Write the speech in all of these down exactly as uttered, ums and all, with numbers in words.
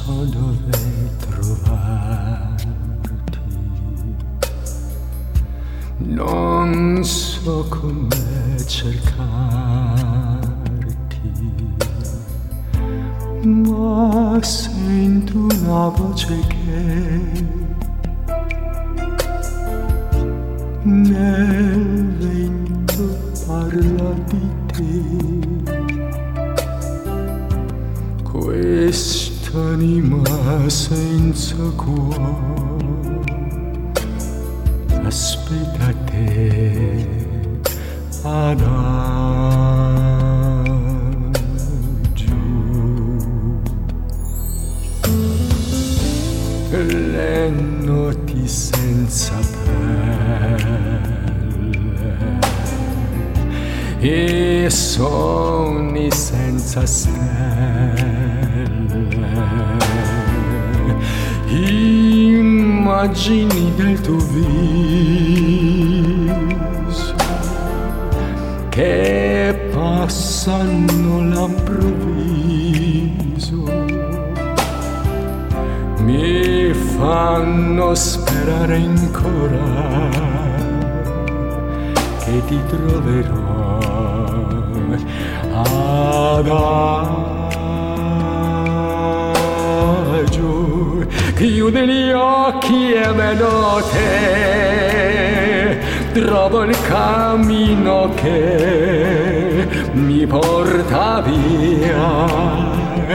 so dove trovarti, non so come cercarti, ma sento una voce che nel vento parla di te. Quest'anima senza cuore aspetta te adagio. Le notti senza pelle e sogni senza stelle, immagini del tuo viso che passano all'improvviso, mi fanno sperare ancora che ti troverò adagio. Chiudo gli occhi e vedo te, trovo il cammino che mi porta via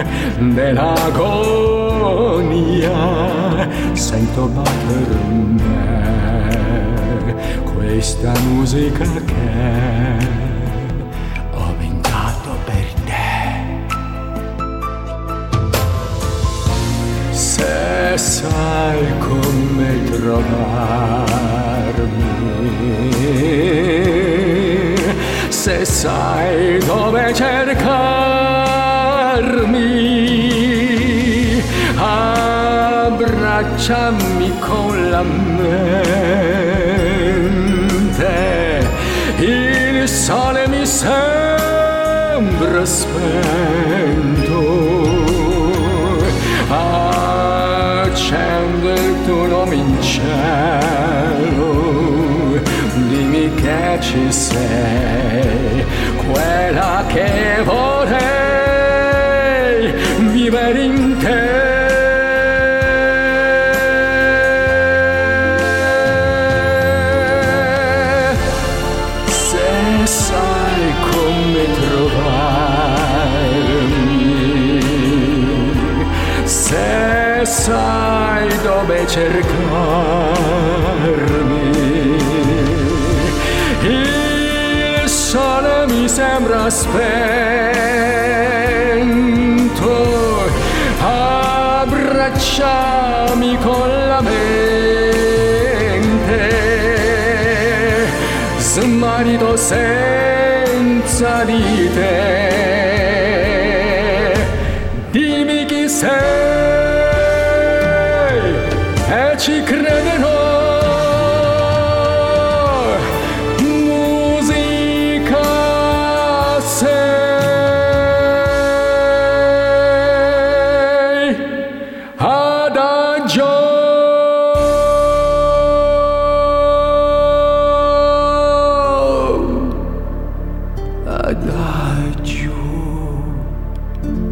dell'agonia. Sento battere in me questa musica che ho inventato per te. Se sai come trovarmi, se sai dove cercarmi, abbracciami con la mente. Il sole mi sembra spento, accende il tuo nome in cielo, dimmi che ci sei, quella che vorrei vivere in te. Se sai come trovarmi, se sai dove cercarmi, il sole mi sembra spento, abbracciami con la mente, smarrito senza di te. Dimmi chi sei e ci crederò. Musica sei adagio. Adagio.